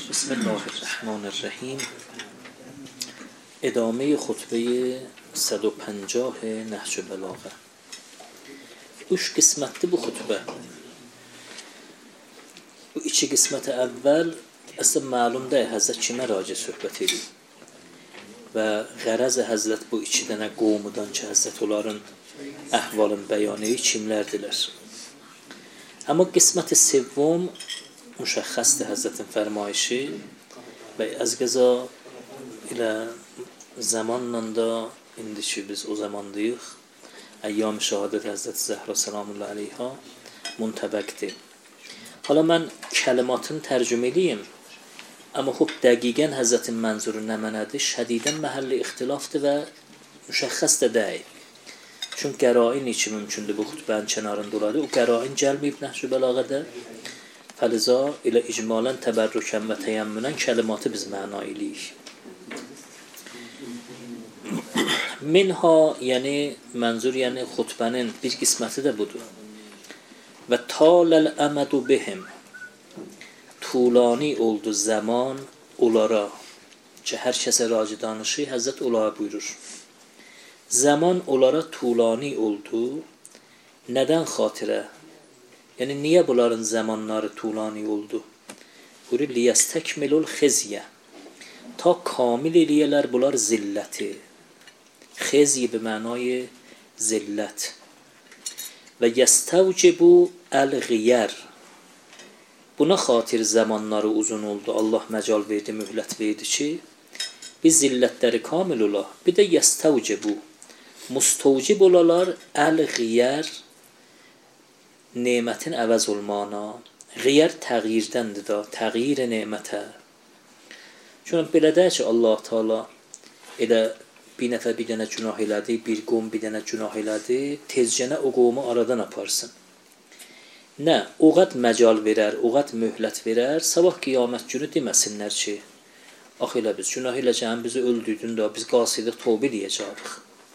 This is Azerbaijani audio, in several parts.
بسم الله الرحمن الرحیم. ادامه خطبه 150 نهج بلاغه. Üç qismətli bu xutbə. Bu iki qismət əvvəl əslən məlumdur Həzrət kimə raci söhbət edir. Və qərəz Həzrət bu iki dənə qovmudan ki, Həzrət onların əhvalın bəyanı kimlərdirlər. Amma qismət-i sevvom müşəxxəsdir Həzrətin fərmayişi və az qəza ilə zamanla da indi ki biz o zamandayıq. Əyyam-ı şəhadət Həzrət Zəhra salamullahi aleyha muntabəqdir. Hala mən kəlimatını tərcümə edeyim. Amma xub dəqiqən Həzrətin mənzuru nə mənədir? Şədidən məhəlli ixtilafdır və müşəxxəs də deyil. Çünki qərain iki mümkündür bu xutbənin kənarında olardı. O qərain gəlməyib Nəhc-ü Bəlağədə. Fəliza ilə icmalən təbərrükən və təyəmmünən kəlimatı biz məna eləyik. Minha, yəni mənzur, yəni xutbənin bir qisməti də budur. Və taləl əmədu bihim, tulani oldu zaman onlara ki, hər kəsə raci danışı, Həzrət onlara buyurur. Zaman onlara tulani oldu, nədən xatirə? Yəni, niyə bunların zamanları tulani oldu? Buyurur, liyəstəkmilul xizyə, ta kamil eləyələr bunlar zilləti. Xizyi به معنای ذلت و یستوجب الغیر. Buna xatir zamanları uzun oldu. Allah məcal verdi, mühlət verdi ki, biz zillətləri kamil ola. Bir də yestevcibu, mustavcib olalar el-ğiyər, nemətin əvəz olmana. Ğiyər təğyirdəndir da, təğyir nemətə. Çünki belə deyək ki, Allah Teala elə bir nəfər bir dənə günah elədi, bir qovm bir dənə günah elədi, tezcənə o qovmu aradan aparsın. Nə, o qat məcal verər, o qat möhlət verər, sabah qiyamət günü deməsinlər ki, ax elə biz günah eləcəyəm, bizi öldürdün da, biz qasidik, tövbə deyəcəyik.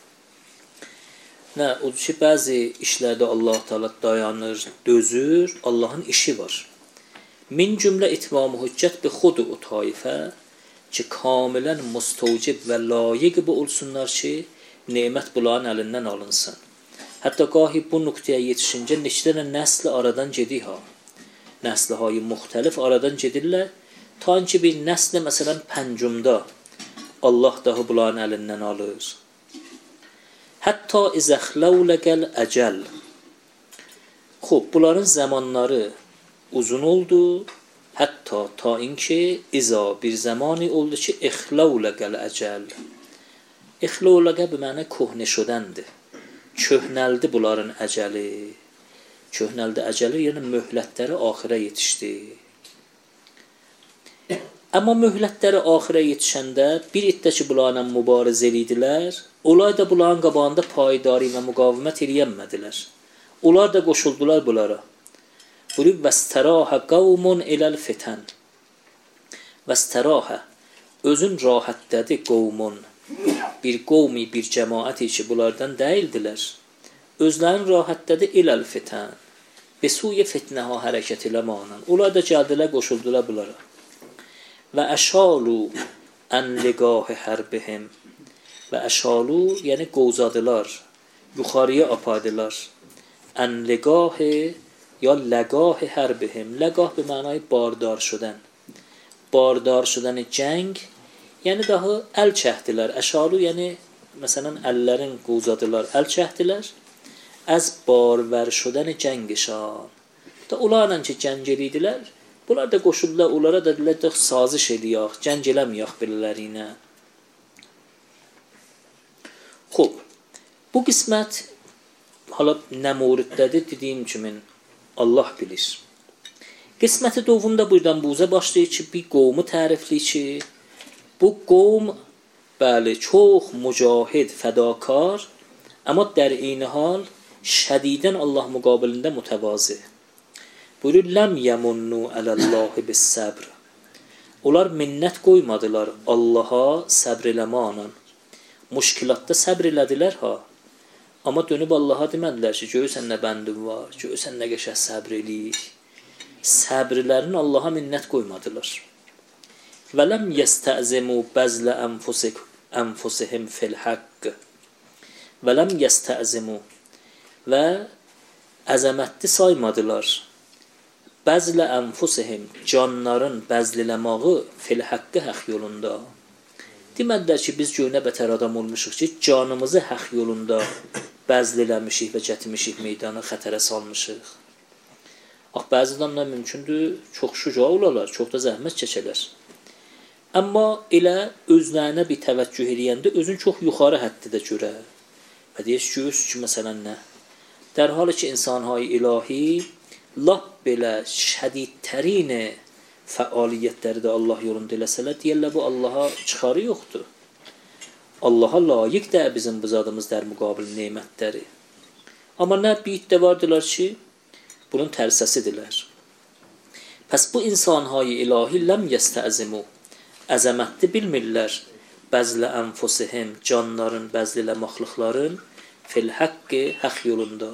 Nə, o ki, bəzi işlərdə Allah Teala dayanır, dözür, Allahın işi var. Min cümlə itmam-ı hüccət bi xudu o taifə, ki, kamilən mustavcib və layiq bu olsunlar ki, nemət bunların əlindən alınsın. Hətta qahi bu nöqtəyə yetişincə neçə nəsli aradan gedir ha. Nəsli-hayı müxtəlif aradan gedirlər. Ta ki, bir nəsli, məsələn, pəncumda Allah dahi bunların əlindən alır. Hətta izəxləvləqəl əcəl. Xob, bunların zamanları uzun oldu. Hətta ta inki iza bir zamani oldu ki, ixləvləqəl əcəl. İxləvləqə bir mənə köhnə şudəndir. Köhnəldi bunların əcəli. Köhnəldi əcəli, yəni möhlətləri axirə yetişdi. Amma möhlətləri axirə yetişəndə bir iddə ki, bunlarla mübarizə edildilər, onlar da bunların qabağında payidari və müqavimət eləyənmədilər. Onlar da qoşuldular bunlara. Buyurub, vəstərahə qavmun eləl fitən. Vəstərahə, özün rahətdədir qovmun. Bir qovmi, bir cəmaəti ki, bunlardan deyildilər. Özlərin rahətdədir eləl fitən. Besuyə fitnəha hərəkət eləmanın. Onlar da gəldilər, qoşuldular bunlara. Və əşalu ənliqahı hərbihim. Və əşalu, yəni qovzadılar, yuxarıya apardılar. Ənliqahı یا لگاه حربهم. لگاه به معنای باردار شدن. باردار شدن جنگ yəni daha əl çəkdilər. Əşalu yəni məsələn əllərin qozadılar, əl çəkdilər. Az barvər şudən cəngişan. Da onlarla ki cəng edirdilər, bunlar da qoşuldular, onlara da dedilər saziş eləyək, cəng eləməyək belələrinə. Xoş. Bu qismət hala nə mövriddədir dediyim kimi Allah bilir. Qisməti dovunda buradan buza başlayır ki, bir qovmu tərifləyir ki, bu qovm bəli, çox mücahid, fədakar, amma در این حال şədidən Allah müqabilində mütəvazi. Buyurur, ləm yəmunnu ələllahi bis-səbr. Onlar minnət qoymadılar Allaha səbr eləmanın. Müşkilatda səbr elədilər ha. Amma dönüb Allaha demədilər ki, görürsən nə bəndin var, görürsən nə qəşəng səbr eləyir. Səbrlərini Allaha minnət qoymadılar. Və ləm yəstəzimu bəzlə ənfusihim fil haqq. Və ləm yəstəzimu və əzəmətli saymadılar. Bəzlə ənfusihim canların bəzliləmağı fil haqqı haqq yolunda. Demədilər ki, biz göynə bətər adam olmuşuq ki, canımızı haqq yolunda bəzliləmişik və gətirmişik meydana, xətərə salmışıq. Ax, bəzi adamlar mümkündür, çox şüca olarlar, çox da zəhmət çəkərlər. Amma elə özlərinə bir təvəccüh eləyəndə özün çox yuxarı həddidə görə. Və deyək ki, məsələn nə? Dərhal ki, insanhay ilahi lap belə şədidtərin fəaliyyətləri də Allah yolunda eləsələr, deyərlər, bu Allaha çıxarı yoxdur. Allaha layiqdir bizim bu zadımız dər müqabil neymətləri. Amma nə bir də vardılar ki, bunun tərsəsidirlər. Pəs bu insanhay ilahi ləm yəstəzimu, əzəmətli bilmirlər, bəzlə ənfusihim, canların, bəzlilə məxluqların, fil haqqı, haqq yolunda.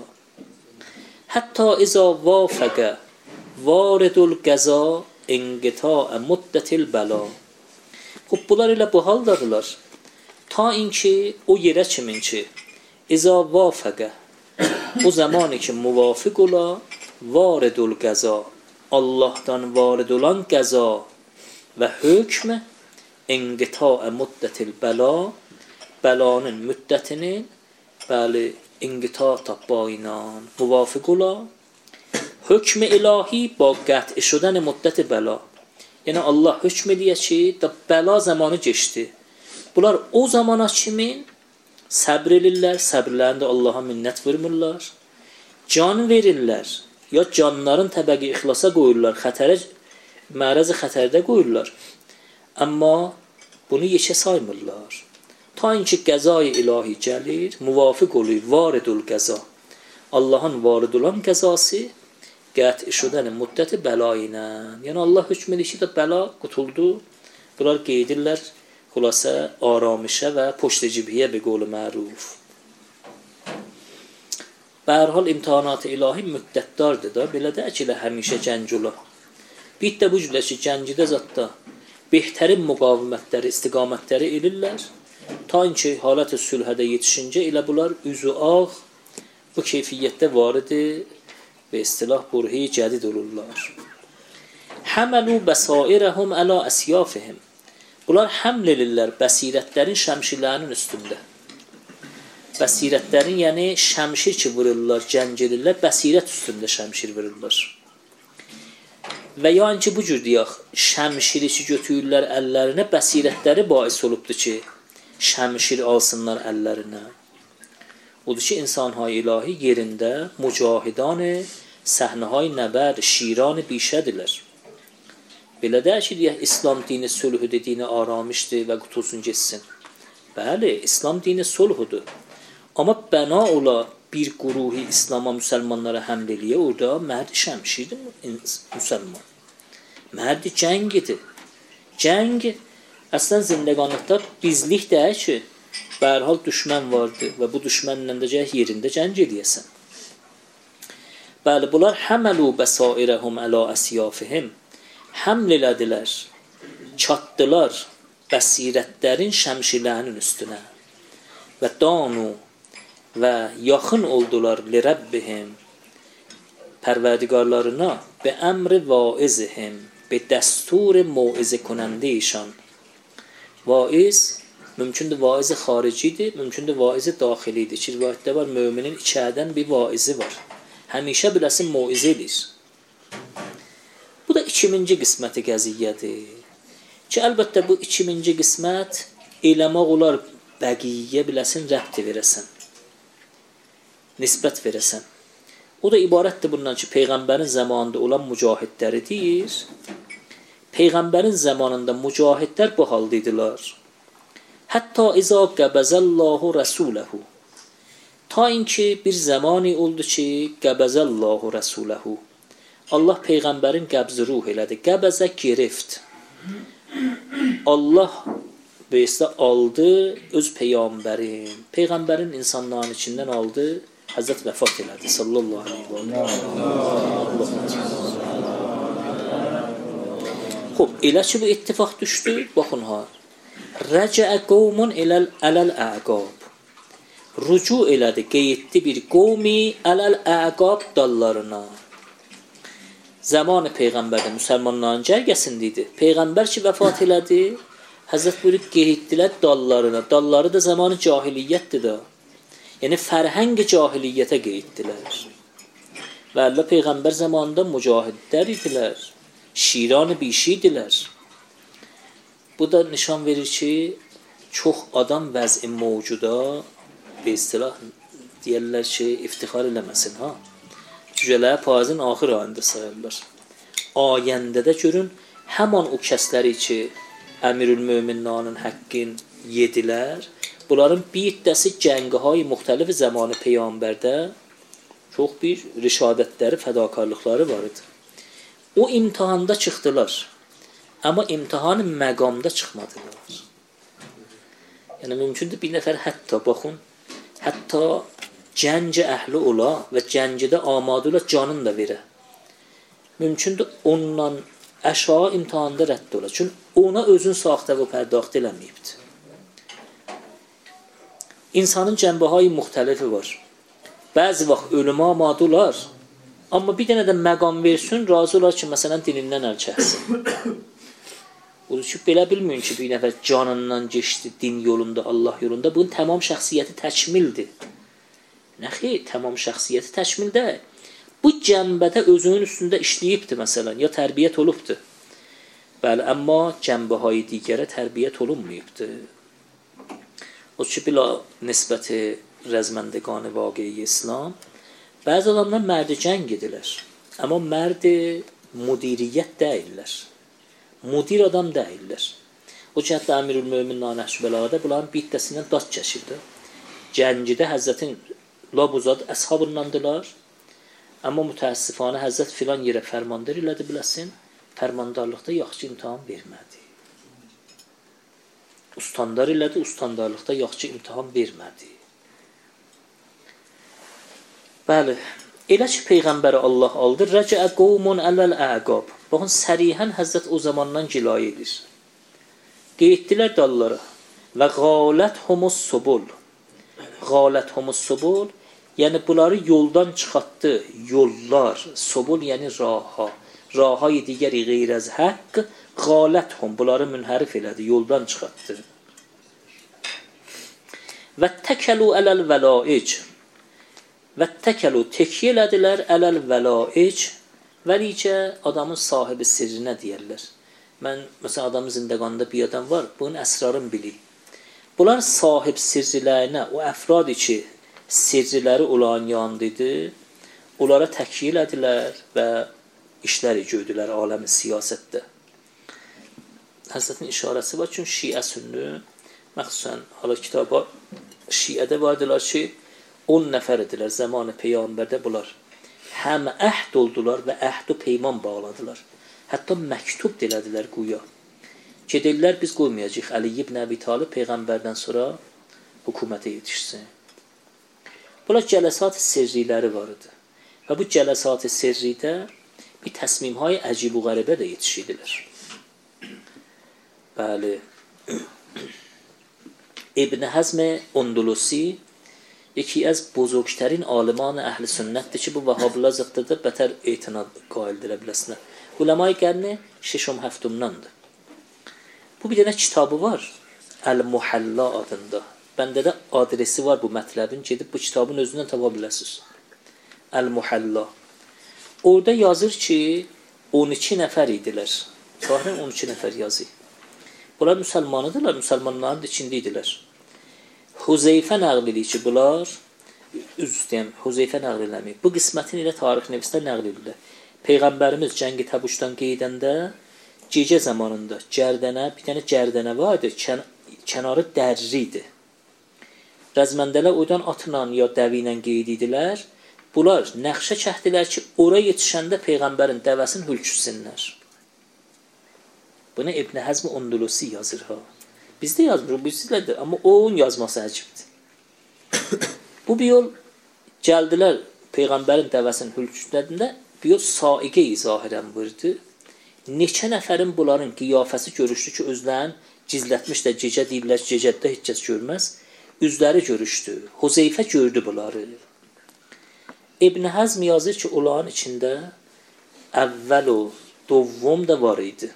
Hətta iza vafəqə, varidul qəza, inqitaə müddətil bəla. Xub, bunlar elə bu haldadılar. Ta inki o yerə kimin ki, iza vafəqə, o zamanı ki muvafiq ola, varidul qəza, Allahdan varid olan qəza və hökm, inqitaə müddətil bəla, bəlanın müddətinin, bəli, inqita tapbayla muvafiq ola, hükm ilahi با قطع شدن مدت بلا. Yəni Allah hükm edir ki, da bəla zamanı keçdi. Bunlar o zamana kimin səbr edirlər, səbrlərində Allaha minnət vermirlər. Can verirlər, ya canların təbəqi ixlasa qoyurlar, mərəzi xətərdə qoyurlar. Amma bunu yekə saymırlar. Ta inki qəzai ilahi gəlir, muvafiq olur, varidul qəza. Allahın varid olan qəzası qət'i şudən müddəti bəla ilə. Yəni Allah hükm edir ki, də bəla qutuldu. Bunlar qeydirlər xülasə aramişə və poştecibhiyə bir qolu məruf. Bərhal imtihanat-ı ilahi müddətdardır da, belə də ki, həmişə gənc ola. Bir də bu cülə ki, gəncidə zatda behtərin müqavimətləri, istiqamətləri edirlər. Ta ki, halət-i sülhədə yetişincə elə bunlar üzü ağ bu keyfiyyətdə varidir və istilah burhi cədid olurlar. Həməlu bəsairəhum əla əsyafihim. Bunlar həml edirlər bəsirətlərin şəmşirlərinin üstündə. Bəsirətlərin, yəni şəmşir ki vururlar, cəng edirlər, bəsirət üstündə şəmşir vururlar. Və yəni ki, bu cür deyək, şəmşiri ki götürürlər əllərinə, bəsirətləri bais olubdur ki, şəmşir alsınlar əllərinə. Odur ki, insanhay ilahi yerində mücahidanı, səhnəhay nəbər, şiranı bişədirlər. Belə də ki, deyək, İslam dini sülhüdür, dini aramışdır və qutulsun geçsin. Bəli, İslam dini sulhudur. Amma bəna ola bir quruhi İslama, müsəlmanlara həml eləyə, orada mərd şəmşirdir müsəlman. Mərd cəngidir. Cəng, əslən zindəqanlıqda bizlik deyək ki, bərhal düşmən vardır və bu düşmənlə də gərək yerində cəng edəyəsən. Bəli, bunlar həməlu bəsairəhum əla əsyafihim, həml elədilər, çatdılar bəsirətlərin şəmşirlərinin üstünə və danu və yaxın oldular li Rabbihim, pərverdigarlarına bi əmri vaizihim, bi dəstur mauizə konəndə işan. Vaiz mümkündür vaizi xaricidir, mümkündür vaizi daxilidir. Ki, rivayətdə var, müminin içəridən bir vaizi var. Həmişə biləsin mauizə edir. Bu da 2-ci qisməti qəziyyədir. Ki, əlbəttə bu 2-ci qismət eləmək olar bəqiyyə biləsin, rəbti verəsən. Nisbət verəsən. O da ibarətdir bundan ki, Peyğəmbərin zamanında olan mücahidləri deyir. Peyğəmbərin zamanında mücahidlər bu haldaydılar. Hətta izə qəbəzəllahu rəsuləhu. Ta inki bir zamanı oldu ki, qəbəzəllahu rəsuləhu. Allah Peyğəmbərin qəbzi ruh elədi. Qəbəzə gerift. Allah böyüsdə aldı öz Peyğəmbərin. Peyğəmbərin insanların içindən aldı. Həzrət vəfat elədi. Sallallahu aleyhi və Xo'p, elə ki bu ittifaq düşdü, baxın ha. Rəcəə qovmun ələl əqab. Rucu elədi, qeydli bir qovmi ələl əqab dallarına. Zamanı Peyğəmbərdə müsəlmanların cərgəsində idi. Peyğəmbər ki vəfat elədi, Həzrət buyurub qeydlilər dallarına. Dalları da zamanı cahiliyyətdir da. Yəni fərhəng cahiliyyətə qeydlilər. Və Allah Peyğəmbər zamanında mücahidlər idilər. Şiran-ı bişidilər. Bu da nişan verir ki, çox adam vəz-i mövcuda bir istilah deyirlər ki, iftixar eləməsin ha. Cücələr payızın axır ayında sayırlar. Ayəndədə görün, həman o kəsləri ki, Əmirül-Möminlərin həqqin yedilər, bunların bir iddəsi cəngəhay müxtəlif zamanı Peyğəmbərdə çox bir rişadətləri, fədakarlıqları var idi. O imtihanda çıxdılar, amma imtihanı məqamda çıxmadılar. Yəni, mümkündür bir nəfər hətta, baxın, hətta cəncə əhli ola və cəncidə amadə ola canını da verə. Mümkündür ondan əşağı imtihanda rədd ola. Çünki ona özün saxta və pərdaxt eləməyibdir. İnsanın cəmbəhayı müxtəlifi var. Bəzi vaxt ölümə amadə olar, amma bir dənə də məqam versin, razı olar ki, məsələn, dinindən əl çəksin. Odur ki, belə bilməyin ki, bir nəfər canından geçdi din yolunda, Allah yolunda. Bunun tamam şəxsiyyəti təkmildir. Nə xeyr, tamam şəxsiyyəti təkmildə. Bu cəmbədə özünün üstündə işləyibdir, məsələn, ya tərbiyyət olubdur. Bəli, amma cəmbəhayı digərə tərbiyyət olunmayıbdır. O ki, bila nisbəti rəzməndəqanı vaqiyi İslam, bəzi adamlar mərdi cəng edirlər, amma mərdi müdiriyyət deyirlər. Mudir adam deyirlər. O ki, hətta Əmirül-Möminlərin Nəhşübəlağada bunların bir iddəsindən daş çəkirdi. Cəngidə Həzrətin labuzad əshabındandılar, amma mütəəssifanə Həzrət filan yerə fərmandır elədi biləsin, fərmandarlıqda yaxşı imtihan vermədi. Ustandar elədi, ustandarlıqda yaxşı imtihan vermədi. Bəli, elə ki Peyğəmbəri Allah aldı, rəcəə qovmun ələl əqab. Baxın, sərihən Həzrət o zamandan gilayə edir. Qeyddilər dallara və qalət humus subul. Qalət humus subul, yəni bunları yoldan çıxartdı, yollar, subul yəni raha. Rahayı digəri qeyr əz haqq, qalət hum, bunları münhərif elədi, yoldan çıxartdı. Və təkəlu ələl vəlaic. Və təkəlu, təkyə elədilər ələl vəlaic. Vəlicə adamın sahibi sirrinə deyərlər. Mən, məsələn, adamın zindəqanında bir adam var, bunun əsrarını bilir. Bunlar sahib sirrilərinə, o əfrad ki, sirriləri olan yandıdır, onlara təkyə elədilər və işləri gördülər aləmi siyasətdə. Həzrətin işarəsi var, çünki şiə sünnü, məxsusən, hala kitaba şiədə vardılar ki, 10 nəfər edilər zamanı Peyğəmbərdə bunlar. Həm əhd oldular və əhd-u peyman bağladılar. Hətta məktub dilədilər quya. Gedirlər, biz qoymayacaq Əli ibn Əbi Talib Peyğəmbərdən sonra hökumətə yetişsin. Bunlar cələsat-ı sirriləri var idi. Və bu cələsat-ı sirridə bir təsmimhay əcib-u qəribə də yetişirdilər. Bəli. İbn Həzm Undulusi yeki az buzurgtərin aliman əhl-i sünnətdir ki, bu vəhablar zıddıdır, bətər etinad qaildirə biləsinə. Uləma-i qərni 6-7-dandır. Bu bir dənə kitabı var, Əl-Muhəlla adında. Bəndə də adresi var bu mətləbin, gedib bu kitabın özündən tapa biləsiniz. Əl-Muhəlla. Orada yazır ki, 12 nəfər idilər. Sahirən 12 nəfər yazır. Bunlar müsəlmanıdırlar, müsəlmanların içində idilər. Huzeyfə nəql edir ki, bunlar, Huzeyfə nəql eləməyib. Bu qismətin ilə tarix nevislər nəql edirlər. Peyğəmbərimiz cəngi Təbuşdan qeydəndə, gecə zamanında cərdənə, bir dənə cərdənə var idi, kənarı dərri idi. Rəzməndələr oradan atla ya dəvi ilə qeyd idilər. Bunlar nəqşə çəkdilər ki, ora yetişəndə Peyğəmbərin dəvəsini hülküsünlər. Bunu İbn Həzm Undulusi yazır ha. Biz də yazmırıq, bizdə, amma onun yazması əcibdir. Bu bir yol gəldilər Peyğəmbərin dəvəsinin hülküsündə, bir yol saiqə-i zahirən vurdu. neçə nəfərin bunların qiyafəsi görüşdü ki, özlərini gizlətmişlər, gecə deyirlər, gecədə heç kəs görməz. Üzləri görüşdü. Huzeyfə gördü bunları. İbn Həzm yazır ki, onların içində əvvəl o, dovvum da var idi.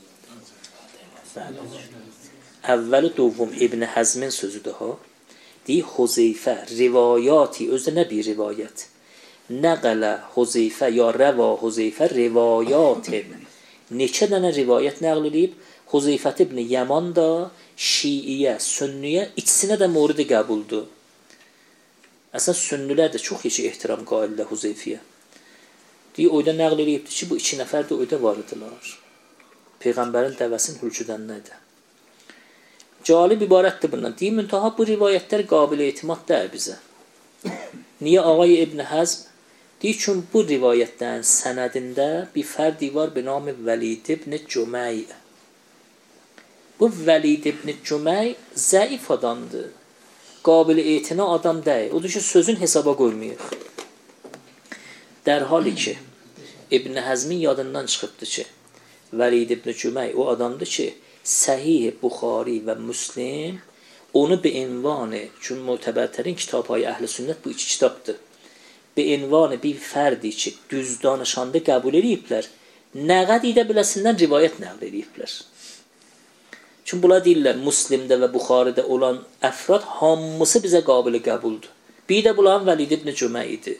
Əvvəl o, dovvum İbn Həzmin sözüdür ha. Deyir, Huzeyfə rivayati, özdə nə bir rivayət? Nəqələ Huzeyfə ya rəva Huzeyfə rivayatin. Neçə dənə rivayət nəql edib? Huzeyfət ibn Yaman da Şiiyə, Sünniyə ikisinə də moridi qəbuldur. Əslən Sünnilər də çox heç ehtiram qaillər Huzeyfiyə. Deyir, oyda nəql edibdir ki, bu iki nəfər də oyda var idilar. Peyğəmbərin dəvəsinin hülküdənlədir. Calib ibarətdir bundan. Deyir, müntaha bu rivayətlər qabil etimad deyil bizə. Niyə ağay İbn Həzm? Deyir ki, bu rivayətlərin sənədində bir fərdi var bi nami Vəlid ibn Cüməy. Bu Vəlid ibn Cüməy zəif adamdır. Qabil etina adam deyil. Odur ki, sözün hesaba qoymayıq. Dərhali ki, İbn Həzmin yadından çıxıbdır ki, Vəlid ibn Cüməy o adamdır ki, Səhih Buxari və Müslim onu bi ünvanı, çünki mötəbərlərin kitabı Əhl-i Sünnət bu iki kitabdır. Bi ünvanı bir fərdi ki, düz danışanda qəbul ediblər, nə qədidə biləsindən rivayət nəql ediblər. Çünki bunlar deyirlər, Müslimdə və Buxaridə olan əfrad hamısı bizə qabili qəbuldur. Bir də bunların Vəlid ibn Cüməy idi.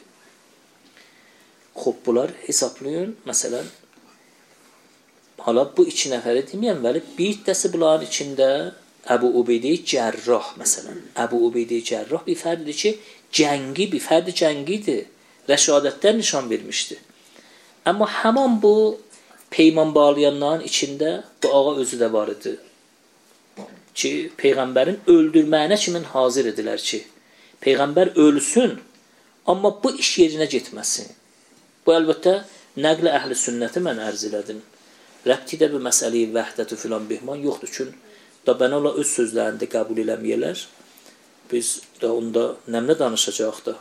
Xob, bunlar hesablayın, məsələn, hala bu iki nəfəri deməyəm, vəli bir dəsi bunların içində Əbu Ubeydə Cərrah, məsələn. Əbu Ubeydə Cərrah bir fərdidir ki, cəngi, bir fərdi cəngidir. Rəşadətlər nişan vermişdi. Amma həman bu peyman bağlayanların içində bu ağa özü də var idi. Ki, Peyğəmbərin öldürməyinə kimin hazır edilər ki, Peyğəmbər ölsün, amma bu iş yerinə getməsin. Bu, əlbəttə, nəql-i əhl-i sünnəti mən ərz elədim. Rəbti də bir məsələyi vəhdətü filan bihman yoxdur. Çünki da bən ola öz sözlərində qəbul eləməyələr. Biz də onda nəmlə danışacaq da.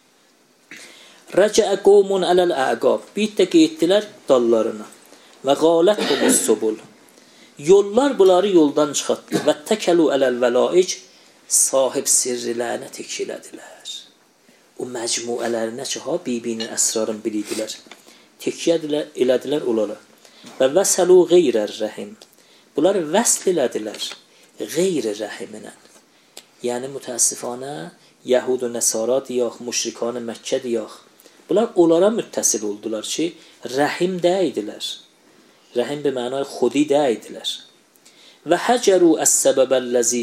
Rəcəə qovmun ələl əqab. Bir də qeyddilər dallarına. Və qalət humus subul. Yollar bunları yoldan çıxartdı. Və təkəlu ələl vəlaic. Sahib sirrilərinə tekkilədilər. O məcmuələrinə ki, ha, bibinin əsrarını bilidilər. Tekkiyə elədilər onlara. Və vəsəlu qeyrər rəhim. Bunlar vəsl elədilər qeyr rəhiminə. Yəni, mütəəssifanə, Yəhud və Nəsara deyək, müşrikan-ı Məkkə deyək. Bunlar onlara müttəsil oldular ki, rəhim dəyidilər. Rəhim bir mənay xudi dəyidilər. Və həcəru əs-səbəbəlləzi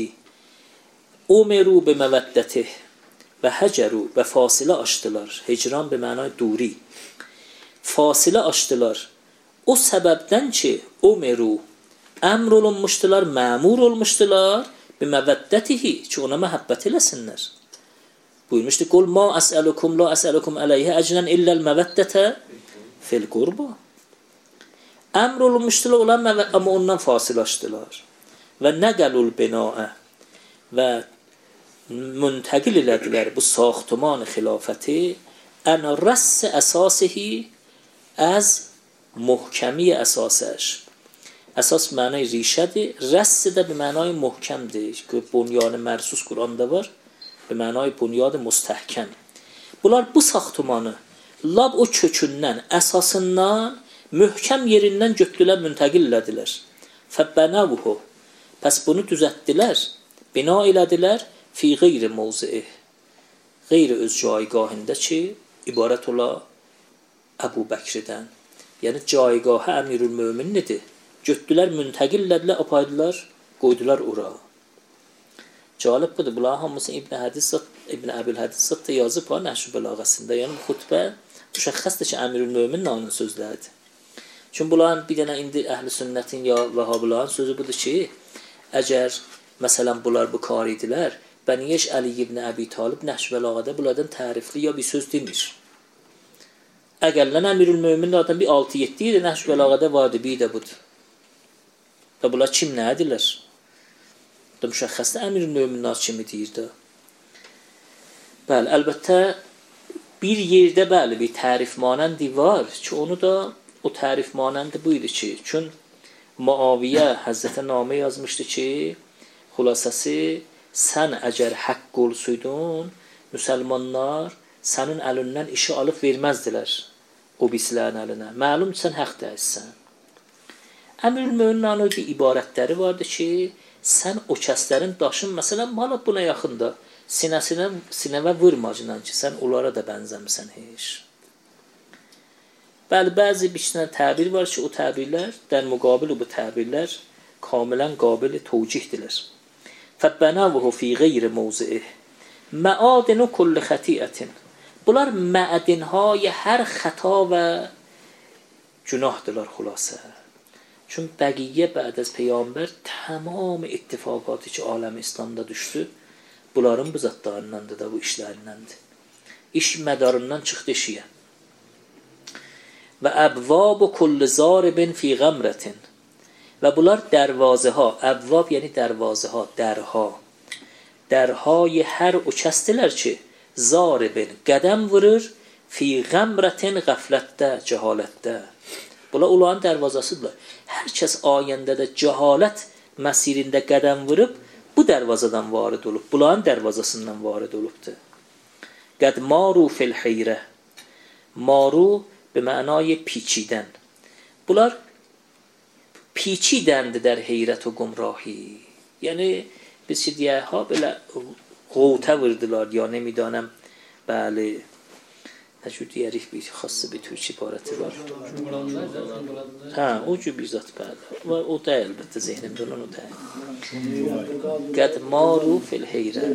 umiru bi məvəddətih. Və həcəru və fasilə açdılar. Hicran bir mənay duri. Fasilə açdılar. O səbəbdən ki, umiru, əmr olunmuşdular, məmur olmuşdular, bir məvəddətihi, ki, ona məhəbbət eləsinlər. Buyurmuşdu, qul ma əsəlukum, la əsəlukum əleyhə əcnən illəl məvəddətə fil qurba. Əmr olunmuşdular, amma ondan fasiləşdilar. Və nəqəlul binaə və müntəqil elədilər bu saxtuman xilafəti ən rəss əsasihi əz محکمی اساسش. اساس معنای ریشه دی، رس ده به معنای محکم دی که بنیان مرسوس قرآن da var. به معنای بنیاد مستحکم. Bunlar bu saxtumanı lab o kökündən, əsasından, möhkəm yerindən götdülər, müntəqil elədilər. Fəbbənəvuhu. Pəs bunu düzətdilər, bina elədilər fi qeyri mevzi'i. Qeyri öz caygahında ki, ibarət ola Əbu Bəkridən. Yəni, caygahı əmirül mömin nedir? Götdülər, müntəqil elədilər, apaydılar, qoydular ora. Calib budur. Bunlar hamısı İbn Əbil Hədis da yazıb var Nəhşü Bəlağəsində. Yəni, bu xutbə müşəxxəsdir ki, əmirül mömin onun sözləridir. Çünki bunların bir dənə indi əhl-i sünnətin ya vəhabıların sözü budur ki, əgər, məsələn, bunlar bu kar idilər, bəniyeş Əli ibn Əbi Talib Nəhşü Bəlağədə bunlardan tərifli ya bir söz demir. Əgərlən əmirül möminlərdən bir 6-7 idi, Nəhşü Bəlağədə vardı, bir də budur. Və bunlar kim nə edirlər? Da müşəxxəsdə əmirül möminlər kimi deyir də. Bəli, əlbəttə bir yerdə bəli bir tərif manəndi var ki, onu da o tərif manəndi bu idi ki, çün Muaviyə Həzrətə namə yazmışdı ki, xülasəsi, sən əgər haqq olsuydun, müsəlmanlar sənin əlindən işi alıb verməzdilər o birisilərin əlinə. Məlum sən haqq dəyilsən. Əmir-ül-möminin bir ibarətləri vardı ki, sən o kəslərin daşın, məsələn, bana buna yaxında sinəvə vurmacınan ki, sən onlara da bənzəmirsən heç. Bəli, bəzi bir iki təbir var ki, o təbirlər, dən müqabil bu təbirlər kamilən qabil tevcihdirlər. فَبَّنَوْهُ فِي غَيْرِ مَوْضِعِهِ مَعَادِنُ كُلِّ خَطِیَةٍ. Bunlar məədinهای hər xəta və günahdılar xülasə. Çünki bəqiyyə bəd az Peyğəmbər tamam ittifaqatı ki, aləm İslamda düşdü, bunların bu zatlarındandır da, bu işlərindəndir. İş mədarından çıxdı işiyə. Və əbvab kulli zaribin fi gamratin. Və bunlar dərvazə ha, əbvab yəni dərvazə ha, dərha. Dərhay hər o kəsdilər ki, zaribin qədəm vurur, fi gamratin qəflətdə, cəhalətdə. Bunlar onların dərvazasıdırlar. Hər kəs ayəndə də cəhalət məsirində qədəm vurub, bu dərvazadan varid olub, bunların dərvazasından varid olubdur. Qəd maru fil heyrə. Maru به معنای پیچیدن. Bunlar پیچیدند در حیرت و گمراهی. یعنی biz ki deyək ha belə qovta vurdular ya nemidanəm. Bəli. Necə deyərik bir xassı bir türk ibarəti var. Hə, o cür bir zat bəli. Və o da əlbəttə zehnimdə onun o da. Qəd maru fil heyrə.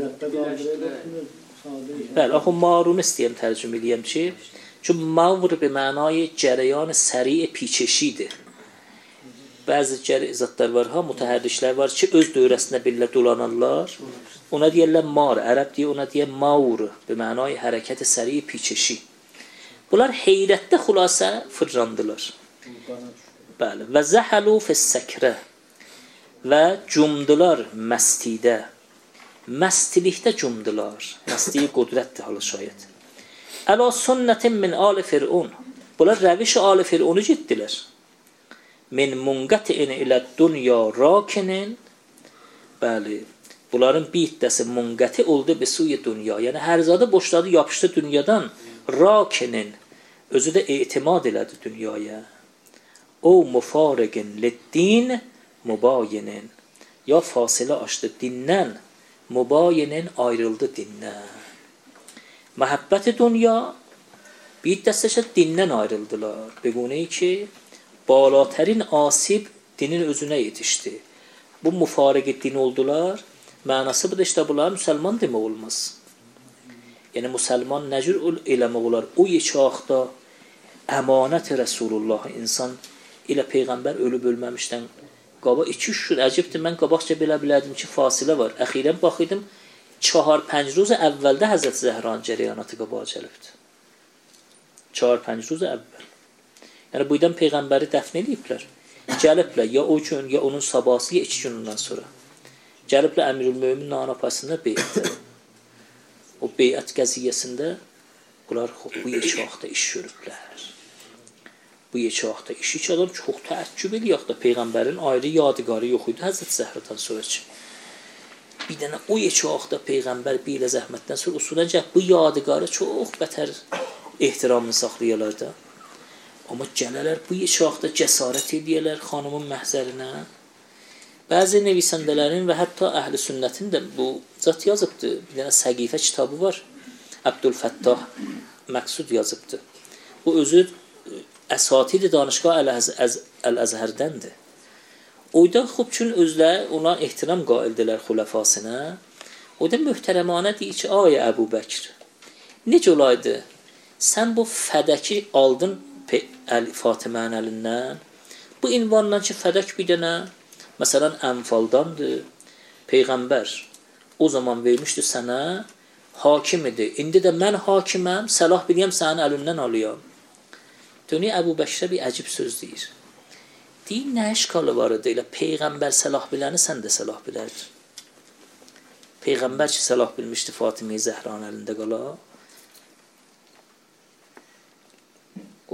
Bəli, axı marunu istəyəm tərcümə edeyim ki, چون مور به معنای جریان سریع پیچشیdir. Bəzi zatlar var ha, mütəhərriklər var ki, öz dövrəsində belə dolanarlar. Ona deyirlər mar, ərəb deyir, ona deyir maur, به معنای hərəkət səri پیچشی. Bunlar heyrətdə xülasə fırlandılar. Bəli, və zəhəlu fis-səkrə. Və cumdular məstidə. Məstilikdə cumdular. Məstiyi qudrətdir halı şayət. Əla sünnətin min ali fir'un. Bunlar rəviş ali fir'unu getdilər. Min munqətin ilə dünya rakinin. Bəli, bunların bir hissəsi munqəti oldu bir suyu dünya. Yəni hər zadı boşladı, yapışdı dünyadan. Rakinin. Özü də etimad elədi dünyaya. O müfariqin liddin mübayinin. Ya fasilə açdı dindən, mübayinin ayrıldı dindən. Məhəbbəti dünya bir dəstəşə dindən ayrıldılar. Beguneyi ki, balatərin asib dinin özünə yetişdi. Bu müfariqi din oldular. Mənası bu da işte bunlar müsəlman demək olmaz. Yəni müsəlman nəcür eləmək olar? O yeçaqda əmanət-i Rasulullah insan ilə Peyğəmbər ölüb ölməmişdən qaba 2-3 gün əcibdir. Mən qabaqca belə bilərdim ki, fasilə var. Əxirən baxıydım, 4-5 روز əvvəldə Həzrət Zəhranın cərəyanatı qabağa gəlibdir. 4-5 روز əvvəl. Yəni buydan Peyğəmbəri dəfn ediblər. Gəliblər ya o gün, ya onun sabahı, ya 2 gün ondan sonra. Gəliblər Əmirül-Möminin anapasında beyətdə. O beyət qəziyyəsində bunlar bu yeçaqda iş görüblər. Bu yeçaqda işi ki, adam çox təəccüb eləyək da Peyğəmbərin ayrı yadigarı yox idi Həzrət Zəhradan sonra ki. Bir dənə o yeçaqda Peyğəmbər bir ilə zəhmətdən sonra usulən bu yadigarı çox bətər ehtiramını saxlayırlar da. Amma gələrlər bu yeçaqda cəsarət edəyərlər xanımın məhzərinə. Bəzi nevisəndələrin və hətta əhl-i sünnətin də bu zat yazıbdır. Bir dənə səqifə kitabı var. Abdülfəttah Məqsud yazıbdır. Bu özü əsatid danışqah Əl-Əzhərdəndir. Oyda xub üçün özləri ona ehtiram qaildilər xulafasına. Oyda möhtərəmanə deyir ki, ay Əbu Bəkr, necə olaydı? Sən bu fədəki aldın Fatımənin əlindən. Bu ünvandan ki, fədək bir dənə, məsələn, Ənfaldandır. Peyğəmbər o zaman vermişdi sənə, hakim idi. İndi də mən hakiməm, səlah biləyəm sənin əlindən alıyam. Dönüyor Əbu Bəkrə bir əcib söz deyir. Deyir, nə işkalı var idi? Elə Peyğəmbər səlah biləni sən də səlah bilərdin. Peyğəmbər ki, səlah bilmişdi Fatıma-i Zəhranın əlində qala. O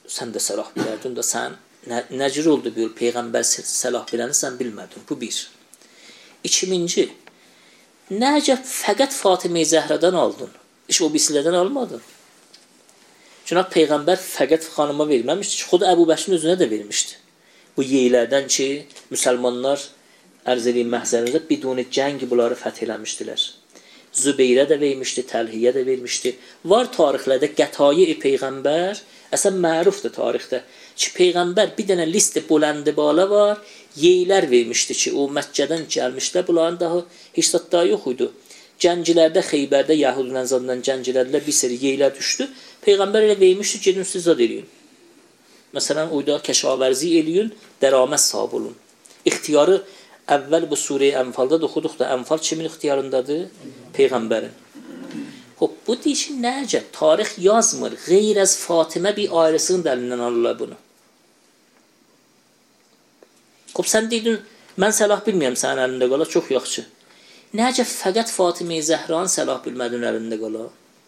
sən də səlah bilərdin də sən nəcür oldu bir peyğəmbər səlah biləni sən bilmədin. Bu bir. İkinci, nəcə fəqət Fatimə-i Zəhradan aldın? İş o birisilərdən almadın. Cənab Peyğəmbər fəqət xanıma verməmişdi ki, xud Əbu Bəkirin özünə də vermişdi. Bu yeylərdən ki, müsəlmanlar ərz edeyim məhzərinizə biduni cəng bunları fəth eləmişdilər. Zübeyrə də vermişdi, Təlhiyə də vermişdi. Var tarixlərdə qətayi Peyğəmbər, əsən mərufdur tarixdə ki, Peyğəmbər bir dənə listi buləndi bala var, yeylər vermişdi ki, o Məkkədən gəlmişlər, bunların daha heç zətdə yox idi. Gəncilərdə, Xeybərdə, Yəhudun əzadından gəncilərdə bir seri yeylər düşdü. Peyğəmbər elə vermişdi, gedin siz zad eləyin. Məsələn, oyda kəşavərzi eləyin, dəraməz sahib olun. İxtiyarı əvvəl bu surə-i Ənfalda da oxuduq da, Ənfal kimin ixtiyarındadır? Peyğəmbərin. Hop, bu deyir ki, nəcə? Tarix yazmır. Qeyr əz Fatimə bir ailəsinin dəlindən alırlar bunu. Hop, sən deydin, mən səlah bilməyəm sənin əlində qala, çox yaxşı. Nəcə fəqət Fatimə-i Zəhranın səlah bilmədin əlində qala?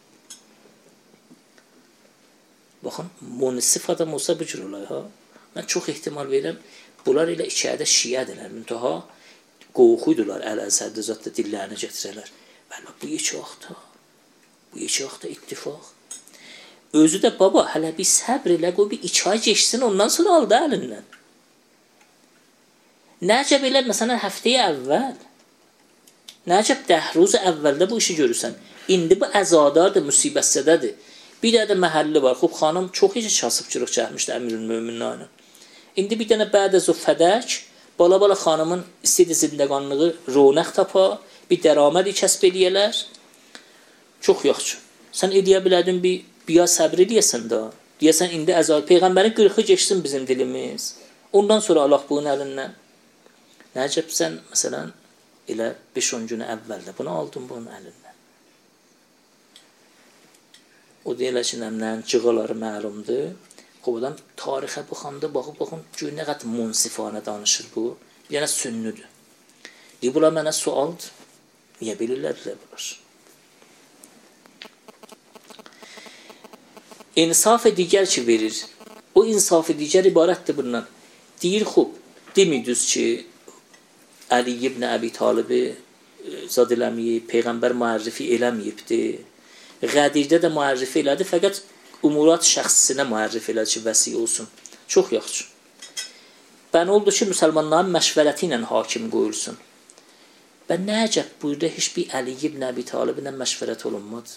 Baxın, munisif adam olsa bu cür olay, ha? Mən çox ehtimal verirəm, bunlar elə içəridə şiədirlər, müntaha qorxuydular Əl-Əsəd zətdə dillərini gətirərlər. Vələ, bu yeki vaxtda, bu yeki vaxtda ittifaq. Özü də baba, hələ bir səbr elə, qoy bir 2 ay geçsin, ondan sonra aldı əlindən. Nəcəb elə, məsələn, həftəyə əvvəl, nəcəb dəhruz əvvəldə bu işi görürsən. İndi bu əzadardır, müsibətsədədir. Bir də məhəlli var. Xub xanım çox heç kasıbçılıq çəkmişdi Əmirül-Möminin. İndi bir dənə bəd əz o fədək, bala-bala xanımın istədiyi zindəqanlığı ronaq tapa, bir dəramədi kəsb eləyələr. Çox yaxşı. Sən edə bilədin bir biya səbr eləyəsən də. Deyəsən, indi əzad Peyğəmbərin 40-ı geçsin bizim dilimiz. Ondan sonra Allah bunun əlindən. Nəcəb sən, məsələn, elə 5-10 günə əvvəldə bunu aldın bunun əlindən. O deyilə ki, nəmlərin cığaları məlumdur. Qobadan tarixə baxanda, baxın, gör nə qədər munsifanə danışır bu. Yəni, sünnüdür. Deyir, bunlar mənə sualdır. Niyə bilirlərdirlər bunlar? İnsaf-ı digər ki verir. O insaf-ı digər ibarətdir bundan. Deyir, xub, demiyorduz ki, Əli ibn Əbi Talibi zad eləməyib, Peyğəmbər müərrifi eləməyibdir. Qədirdə də müərrifi elədi, fəqət umurat şəxsisinə müərrifi elədi ki, vəsi olsun. Çox yaxşı. Bən oldu ki, müsəlmanların məşvərəti ilə hakim qoyulsun. Bən nə əcəb, burada heç bir Əli ibn Əbi Talibi ilə məşvərət olunmadı.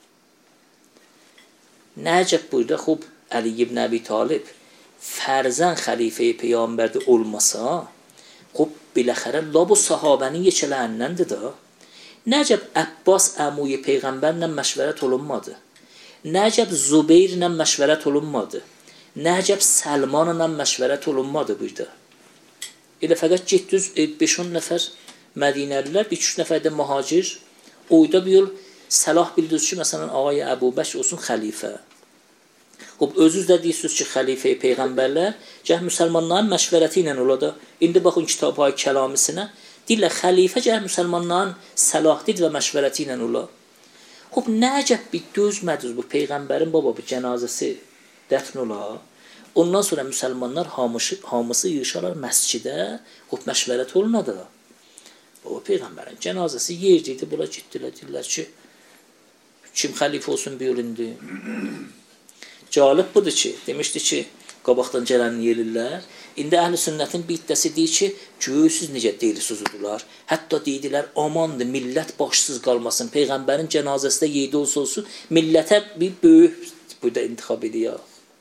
Nə əcəb, burada xub Əli ibn Əbi Talib fərzən xəlifə-i Peyğəmbərdə olmasa, xub biləxərə labu sahabənin yekələrindən də. Nəcəb Əbbas əmuyi Peyğəmbərlə məşvərət olunmadı. Nəcəb Zübeyrlə məşvərət olunmadı. Nəcəb Səlmanla məşvərət olunmadı burada. Elə fəqət getdiniz 5-10 nəfər Mədinəlilər, 2-3 nəfər də mühacir. Oyda bir yol səlah bildiniz ki, məsələn, ağay Əbu Bəkr olsun xəlifə. Özünüz də deyirsiniz ki, xəlifə-i Peyğəmbərlər gəh müsəlmanların məşvərəti ilə ola da. İndi baxın kitab-ı kəlamisinə. Deyirlər, xəlifə gəh müsəlmanların səlahdir və məşvərəti ilə ola. Nəcəb bir dözmədiniz bu Peyğəmbərin baba bu cənazəsi dəfn ola. Ondan sonra müsəlmanlar hamısı yığışarlar məscidə, məşvərət oluna da. Baba Peyğəmbərin cənazəsi yerdiydi, bula getdilər, deyirlər ki, kim xəlifə olsun bir indi. Cəlib budur ki, demişdi ki, qabaqdan gələn yerlilər, indi əhl-i sünnətin bir hissəsi deyir ki, göğüsüz necə deyilsizdirlər. Hətta deyirlər, amandır, millət başsız qalmasın, Peyğəmbərin cənazəsində yeydi olsun, millətə bir böyük burada intixab ediyək.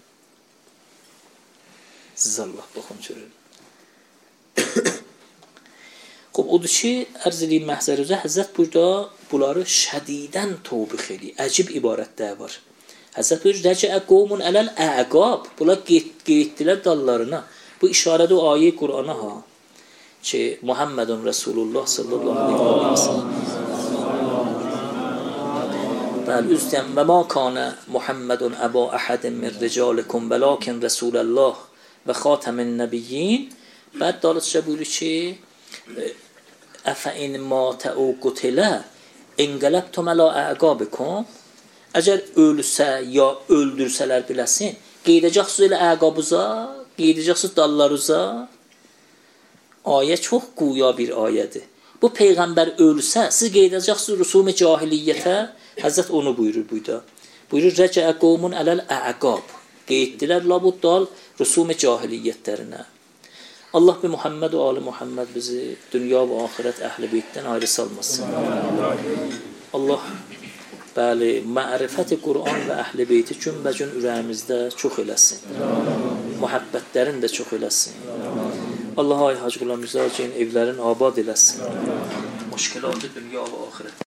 Siz Allah baxın görün. Odur ki, ərz edeyim məhzərizə, Həzrət burada bunları şədidən tövbix edir. Əcib ibarətlər var. Həzrət buyur, rəcəə qovmun ələl əqab. Bunlar qeyddilər dallarına. Bu işarədə o ayə-i Qur'ana ha. Ki, Muhammedun Resulullah sallallahu aleyhi ve sellem. Bəli, üzdəm, və ma kanə Muhammedun əba əhədin min ricalikum və lakin Resulullah və xatəmin nəbiyyin. Bəd dalıqca buyurur ki, əfəin matə o qutilə inqələbtum ələ əqabikum. Əgər ölsə ya öldürsələr biləsin, qeydəcəksiniz elə əqabuza, qeydəcəksiniz dallarıza. Ayə çox quya bir ayədir. Bu peyğəmbər ölsə, siz qeydəcəksiniz rüsum-i cahiliyyətə. Həzrət onu buyurur burada. Buyurur, rəcəə qovmun ələl əqab. Qeyddirlər la bu dal rüsum-i cahiliyyətlərinə. Allah bi Muhammed və ali Muhammed bizi dünya və axirət əhl-i beytdən ayrı salmasın. Allah bəli, mərifət-i Qur'an və əhl-i beyti cümbəcün ürəyimizdə çox eləsin. Muhabbətlərin də çox eləsin. Allah ay Hacı Qulam Mirza evlərin abad eləsin. Müşkilatı dünya və axirət.